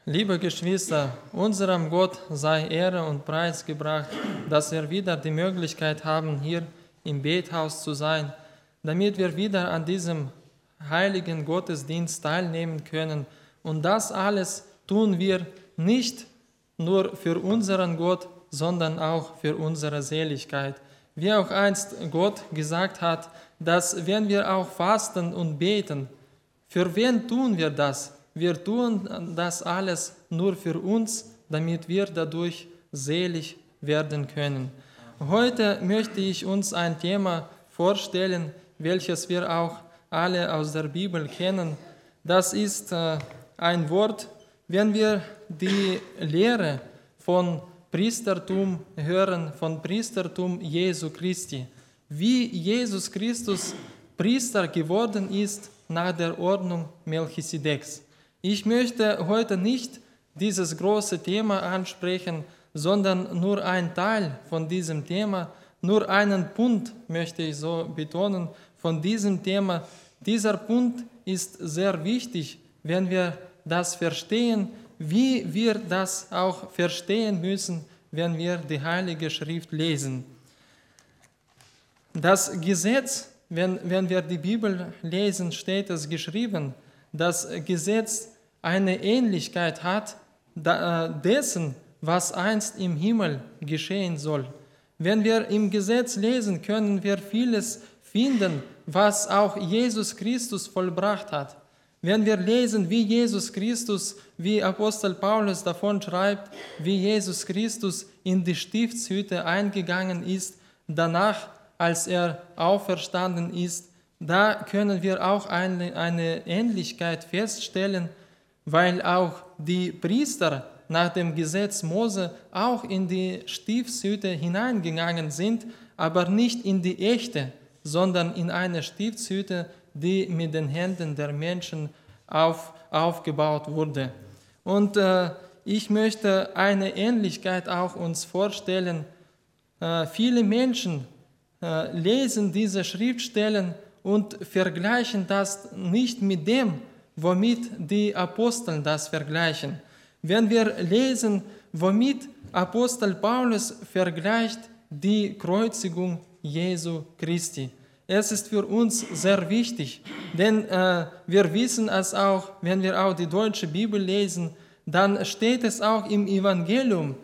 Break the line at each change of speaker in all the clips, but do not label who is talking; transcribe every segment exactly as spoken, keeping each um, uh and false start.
Liebe Geschwister, unserem Gott sei Ehre und Preis gebracht, dass wir wieder die Möglichkeit haben, hier im Bethaus zu sein, damit wir wieder an diesem heiligen Gottesdienst teilnehmen können. Und das alles tun wir nicht nur für unseren Gott, sondern auch für unsere Seligkeit. Wie auch einst Gott gesagt hat, dass wenn wir auch fasten und beten, für wen tun wir das? Wir tun das alles nur für uns, damit wir dadurch selig werden können. Heute möchte ich uns ein Thema vorstellen, welches wir auch alle aus der Bibel kennen. Das ist äh, ein Wort, wenn wir die Lehre von Priestertum hören, von Priestertum Jesu Christi, wie Jesus Christus Priester geworden ist nach der Ordnung Melchisedeks. Ich möchte heute nicht dieses große Thema ansprechen, sondern nur einen Teil von diesem Thema, nur einen Punkt möchte ich so betonen von diesem Thema. Dieser Punkt ist sehr wichtig, wenn wir das verstehen, wie wir das auch verstehen müssen, wenn wir die Heilige Schrift lesen. Das Gesetz, wenn, wenn wir die Bibel lesen, steht es geschrieben, das Gesetz eine Ähnlichkeit hat dessen, was einst im Himmel geschehen soll. Wenn wir im Gesetz lesen, können wir vieles finden, was auch Jesus Christus vollbracht hat. Wenn wir lesen, wie Jesus Christus, wie Apostel Paulus davon schreibt, wie Jesus Christus in die Stiftshütte eingegangen ist, danach, als er auferstanden ist, da können wir auch eine, eine Ähnlichkeit feststellen, weil auch die Priester nach dem Gesetz Mose auch in die Stiftshütte hineingegangen sind, aber nicht in die echte, sondern in eine Stiftshütte, die mit den Händen der Menschen auf, aufgebaut wurde. Und äh, ich möchte eine Ähnlichkeit auch uns vorstellen. Äh, viele Menschen äh, lesen diese Schriftstellen und vergleichen das nicht mit dem, womit die Apostel das vergleichen. Wenn wir lesen, womit Apostel Paulus vergleicht die Kreuzigung Jesu Christi. Es ist für uns sehr wichtig, denn äh, wir wissen es auch, wenn wir auch die deutsche Bibel lesen, dann steht es auch im Evangelium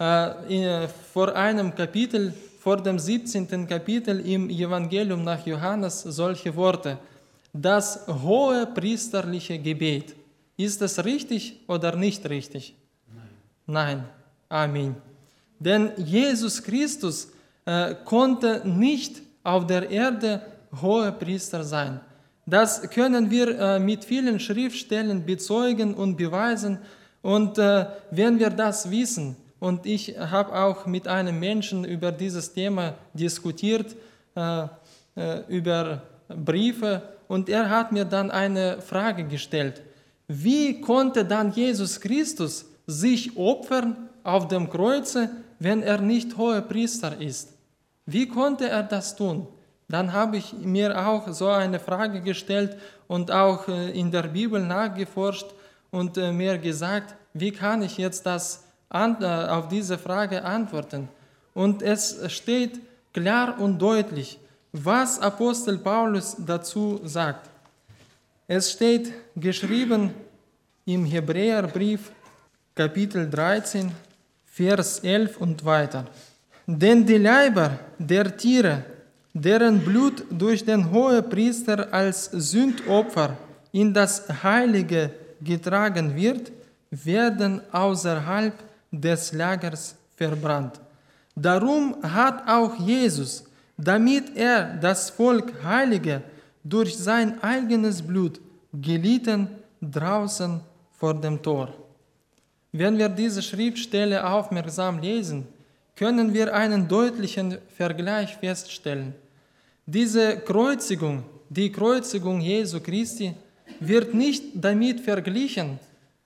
äh, vor einem Kapitel, vor dem siebzehnten Kapitel im Evangelium nach Johannes solche Worte. Das hohe priesterliche Gebet. Ist es richtig oder nicht richtig? Nein. Nein. Amen. Denn Jesus Christus äh, konnte nicht auf der Erde hoher Priester sein. Das können wir äh, mit vielen Schriftstellen bezeugen und beweisen. Und äh, wenn wir das wissen, und ich habe auch mit einem Menschen über dieses Thema diskutiert, äh, äh, über Briefe, und er hat mir dann eine Frage gestellt. Wie konnte dann Jesus Christus sich opfern auf dem Kreuze, wenn er nicht hoher Priester ist? Wie konnte er das tun? Dann habe ich mir auch so eine Frage gestellt und auch in der Bibel nachgeforscht und mir gesagt, wie kann ich jetzt das auf diese Frage antworten? Und es steht klar und deutlich, was Apostel Paulus dazu sagt. Es steht geschrieben im Hebräerbrief, Kapitel dreizehn, Vers elf und weiter. Denn die Leiber der Tiere, deren Blut durch den Hohepriester als Sündopfer in das Heilige getragen wird, werden außerhalb des Lagers verbrannt. Darum hat auch Jesus, damit er das Volk heilige, durch sein eigenes Blut gelitten draußen vor dem Tor. Wenn wir diese Schriftstelle aufmerksam lesen, können wir einen deutlichen Vergleich feststellen. Diese Kreuzigung, die Kreuzigung Jesu Christi, wird nicht damit verglichen,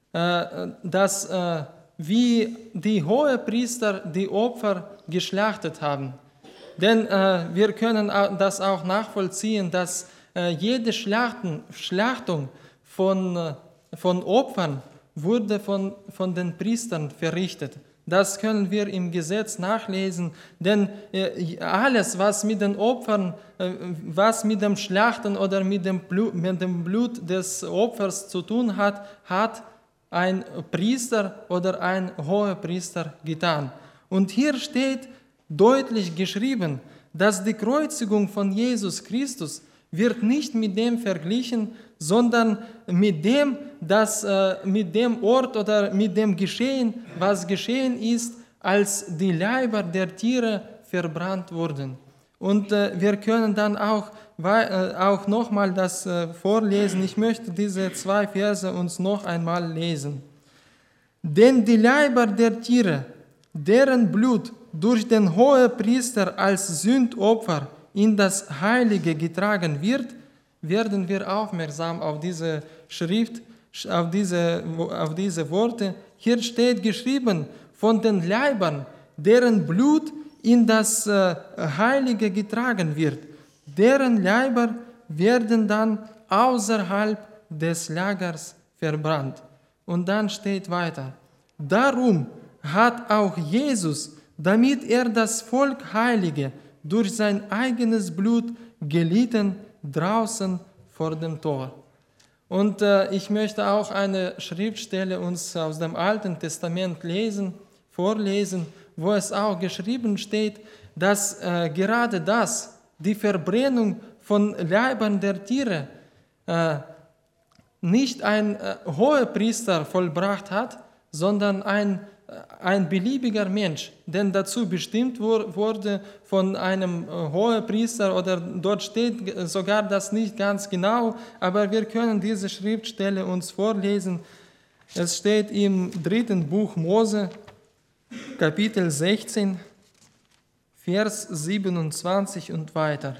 dass wie die Hohepriester die Opfer geschlachtet haben. Denn äh, wir können das auch nachvollziehen, dass äh, jede Schlachten, Schlachtung von, äh, von Opfern wurde von, von den Priestern verrichtet. Das können wir im Gesetz nachlesen, denn äh, alles, was mit den Opfern, äh, was mit dem Schlachten oder mit dem, Blut, mit dem Blut des Opfers zu tun hat, hat ein Priester oder ein Hohepriester getan. Und hier steht deutlich geschrieben, dass die Kreuzigung von Jesus Christus wird nicht mit dem verglichen, sondern mit dem, dass, äh, mit dem Ort oder mit dem Geschehen, was geschehen ist, als die Leiber der Tiere verbrannt wurden. Und äh, wir können dann auch, äh, auch nochmal das äh, vorlesen. Ich möchte diese zwei Verse uns noch einmal lesen. Denn die Leiber der Tiere, deren Blut durch den Hohepriester als Sündopfer in das Heilige getragen wird, werden wir aufmerksam auf diese Schrift, auf diese, auf diese Worte. Hier steht geschrieben, von den Leibern, deren Blut in das äh, Heilige getragen wird. Deren Leiber werden dann außerhalb des Lagers verbrannt. Und dann steht weiter, darum hat auch Jesus, damit er das Volk heilige, durch sein eigenes Blut gelitten, draußen vor dem Tor. Und äh, ich möchte auch eine Schriftstelle uns aus dem Alten Testament lesen, vorlesen, wo es auch geschrieben steht, dass äh, gerade das, die Verbrennung von Leibern der Tiere, äh, nicht ein äh, Hohepriester vollbracht hat, sondern ein ein beliebiger Mensch, denn dazu bestimmt wurde von einem Hohepriester, oder dort steht sogar das nicht ganz genau, aber wir können diese Schriftstelle uns vorlesen. Es steht im dritten Buch Mose, Kapitel sechzehn, Vers siebenundzwanzig und weiter.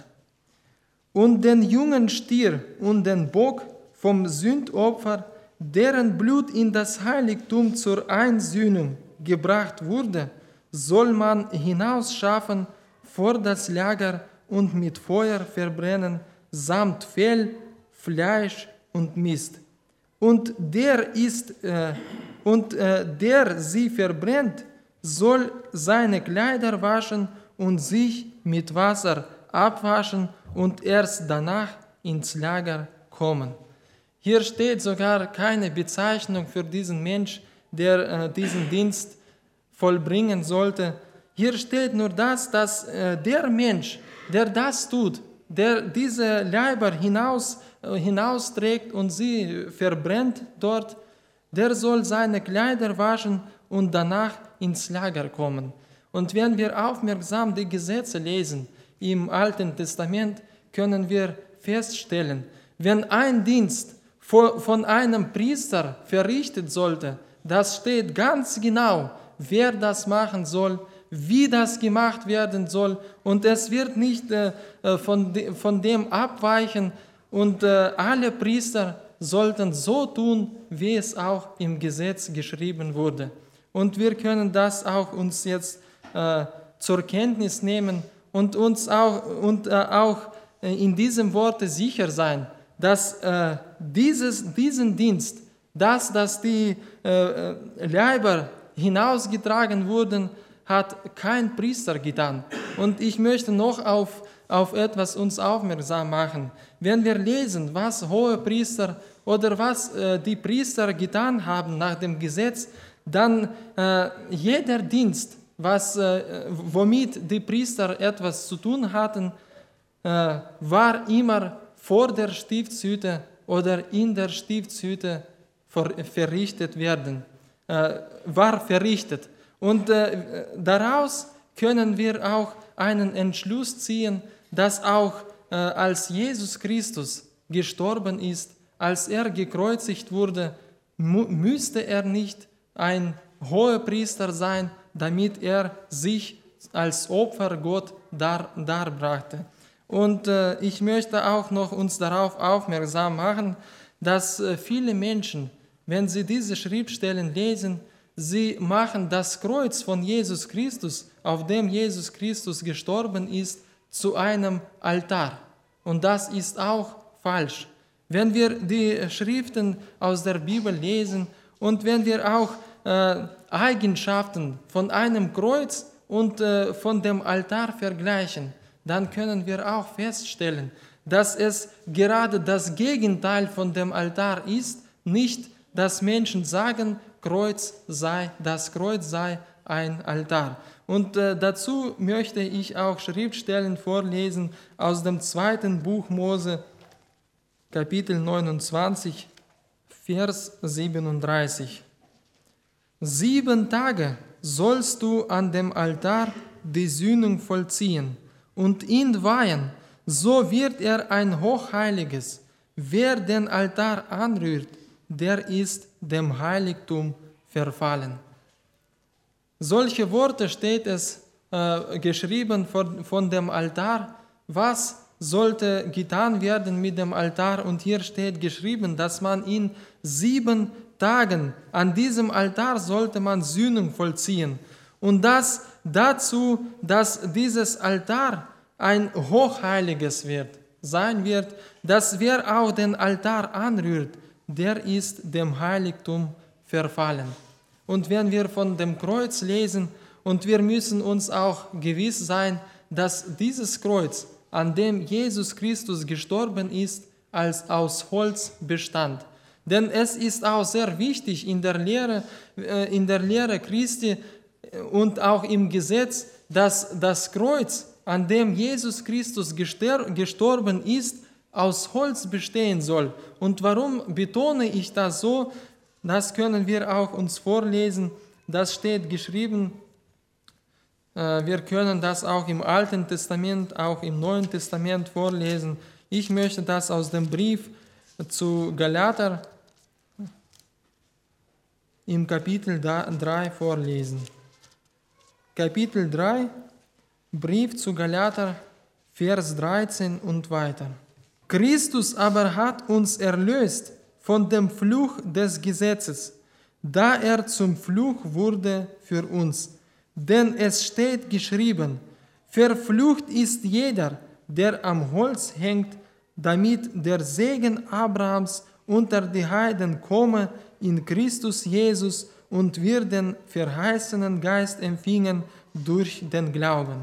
Und den jungen Stier und den Bock vom Sündopfer, deren Blut in das Heiligtum zur Einsühnung gebracht wurde, soll man hinausschaffen vor das Lager und mit Feuer verbrennen, samt Fell, Fleisch und Mist. Und der ist äh, und äh, der sie verbrennt, soll seine Kleider waschen und sich mit Wasser abwaschen und erst danach ins Lager kommen. Hier steht sogar keine Bezeichnung für diesen Mensch, der äh, diesen Dienst vollbringen sollte. Hier steht nur das, dass äh, der Mensch, der das tut, der diese Leiber hinaus, äh, hinausträgt und sie verbrennt dort, der soll seine Kleider waschen und danach ins Lager kommen. Und wenn wir aufmerksam die Gesetze lesen im Alten Testament, können wir feststellen, wenn ein Dienst von einem Priester verrichtet sollte, das steht ganz genau, wer das machen soll, wie das gemacht werden soll, und es wird nicht äh, von, de, von dem abweichen, und äh, alle Priester sollten so tun, wie es auch im Gesetz geschrieben wurde. Und wir können das auch uns jetzt äh, zur Kenntnis nehmen und uns auch, und, äh, auch in diesem Worte sicher sein, dass äh, dieses, diesen Dienst, dass, dass die äh, Leiber hinausgetragen wurden, hat kein Priester getan. Und ich möchte noch auf, auf etwas uns aufmerksam machen. Wenn wir lesen, was Hohepriester oder was äh, die Priester getan haben nach dem Gesetz, dann äh, jeder Dienst, was, äh, womit die Priester etwas zu tun hatten, äh, war immer vor der Stiftshütte oder in der Stiftshütte verrichtet werden, äh, war verrichtet. Und äh, daraus können wir auch einen Entschluss ziehen, dass auch äh, als Jesus Christus gestorben ist, als er gekreuzigt wurde, mu- müsste er nicht ein Hohepriester sein, damit er sich als Opfer Gott dar, darbrachte. Und äh, ich möchte auch noch uns darauf aufmerksam machen, dass äh, viele Menschen, wenn sie diese Schriftstellen lesen, sie machen das Kreuz von Jesus Christus, auf dem Jesus Christus gestorben ist, zu einem Altar. Und das ist auch falsch. Wenn wir die Schriften aus der Bibel lesen Und wenn wir auch äh, Eigenschaften von einem Kreuz und äh, von dem Altar vergleichen, dann können wir auch feststellen, dass es gerade das Gegenteil von dem Altar ist, nicht, dass Menschen sagen, Kreuz sei, das Kreuz sei ein Altar. Und äh, dazu möchte ich auch Schriftstellen vorlesen aus dem zweiten Buch Mose, Kapitel neunundzwanzig, Vers siebenunddreißig. Sieben Tage sollst du an dem Altar die Sühnung vollziehen und ihn weihen, so wird er ein Hochheiliges. Wer den Altar anrührt, der ist dem Heiligtum verfallen. Solche Worte steht es äh, geschrieben von, von dem Altar. Was sollte getan werden mit dem Altar? Und hier steht geschrieben, dass man in sieben Tagen an diesem Altar sollte man Sühnung vollziehen. Und das dazu, dass dieses Altar ein Hochheiliges wird, sein wird, dass wer auch den Altar anrührt, der ist dem Heiligtum verfallen. Und wenn wir von dem Kreuz lesen, und wir müssen uns auch gewiss sein, dass dieses Kreuz, an dem Jesus Christus gestorben ist, als aus Holz bestand. Denn es ist auch sehr wichtig in der Lehre, in der Lehre Christi und auch im Gesetz, dass das Kreuz, an dem Jesus Christus gestorben ist, aus Holz bestehen soll. Und warum betone ich das so? Das können wir auch uns vorlesen. Das steht geschrieben. Wir können das auch im Alten Testament, auch im Neuen Testament vorlesen. Ich möchte das aus dem Brief zu Galater im Kapitel drei vorlesen. Kapitel drei, Brief zu Galater, Vers dreizehn und weiter. Christus aber hat uns erlöst von dem Fluch des Gesetzes, da er zum Fluch wurde für uns. Denn es steht geschrieben, verflucht ist jeder, der am Holz hängt, damit der Segen Abrahams unter die Heiden komme in Christus Jesus und wir den verheißenen Geist empfingen durch den Glauben.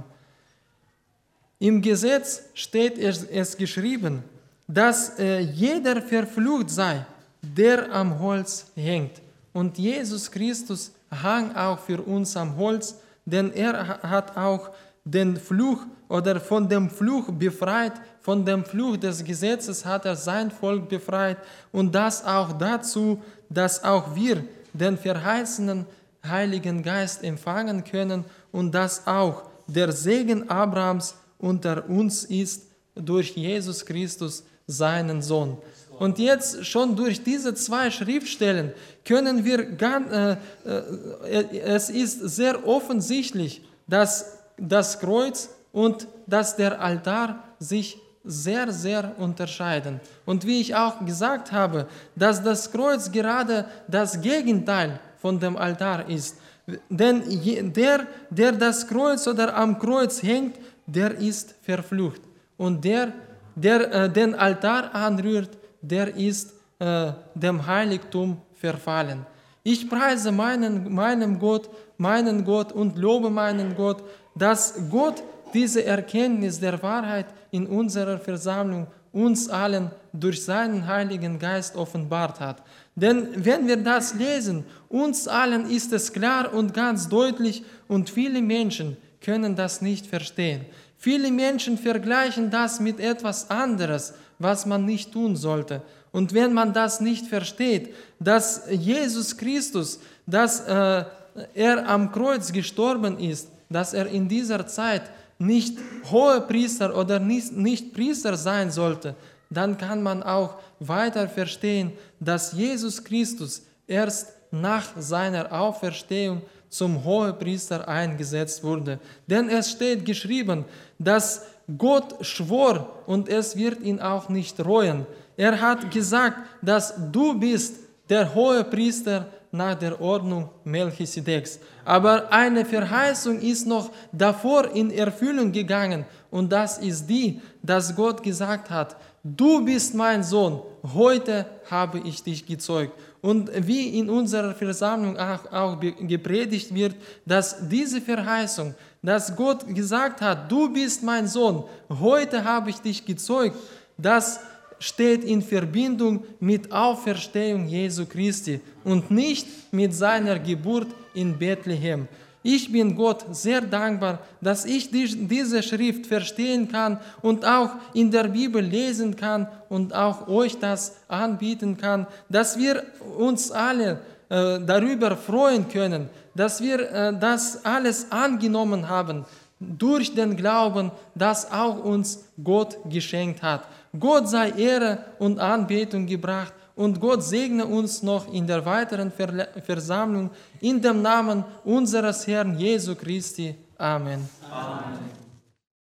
Im Gesetz steht es, es geschrieben, dass äh, jeder verflucht sei, der am Holz hängt. Und Jesus Christus hang auch für uns am Holz, denn er hat auch den Fluch oder von dem Fluch befreit, von dem Fluch des Gesetzes hat er sein Volk befreit und das auch dazu, dass auch wir den verheißenen Heiligen Geist empfangen können und dass auch der Segen Abrahams unter uns ist durch Jesus Christus, seinen Sohn. Und jetzt schon durch diese zwei Schriftstellen können wir, ganz, äh, äh, es ist sehr offensichtlich, dass das Kreuz und dass der Altar sich sehr, sehr unterscheiden. Und wie ich auch gesagt habe, dass das Kreuz gerade das Gegenteil von dem Altar ist. Denn der, der das Kreuz oder am Kreuz hängt, der ist verflucht. Und der, der äh, den Altar anrührt, der ist äh, dem Heiligtum verfallen. Ich preise meinen, meinen Gott, meinen Gott und lobe meinen Gott, dass Gott diese Erkenntnis der Wahrheit in unserer Versammlung uns allen durch seinen Heiligen Geist offenbart hat. Denn wenn wir das lesen, uns allen ist es klar und ganz deutlich und viele Menschen können das nicht verstehen. Viele Menschen vergleichen das mit etwas anderes, was man nicht tun sollte. Und wenn man das nicht versteht, dass Jesus Christus, dass äh, er am Kreuz gestorben ist, dass er in dieser Zeit nicht Hohepriester oder nicht, nicht Priester sein sollte, dann kann man auch weiter verstehen, dass Jesus Christus erst nach seiner Auferstehung zum Hohepriester eingesetzt wurde. Denn es steht geschrieben, dass Gott schwor und es wird ihn auch nicht reuen. Er hat gesagt, dass du bist der Hohepriester nach der Ordnung Melchisedeks. Aber eine Verheißung ist noch davor in Erfüllung gegangen und das ist die, dass Gott gesagt hat, du bist mein Sohn, heute habe ich dich gezeugt. Und wie in unserer Versammlung auch, auch gepredigt wird, dass diese Verheißung, dass Gott gesagt hat, du bist mein Sohn, heute habe ich dich gezeugt, das steht in Verbindung mit Auferstehung Jesu Christi und nicht mit seiner Geburt in Bethlehem. Ich bin Gott sehr dankbar, dass ich diese Schrift verstehen kann und auch in der Bibel lesen kann und auch euch das anbieten kann, dass wir uns alle äh, darüber freuen können, dass wir äh, das alles angenommen haben durch den Glauben, das auch uns Gott geschenkt hat. Gott sei Ehre und Anbetung gebracht und Gott segne uns noch in der weiteren Versammlung in dem Namen unseres Herrn Jesu Christi. Amen.
Amen.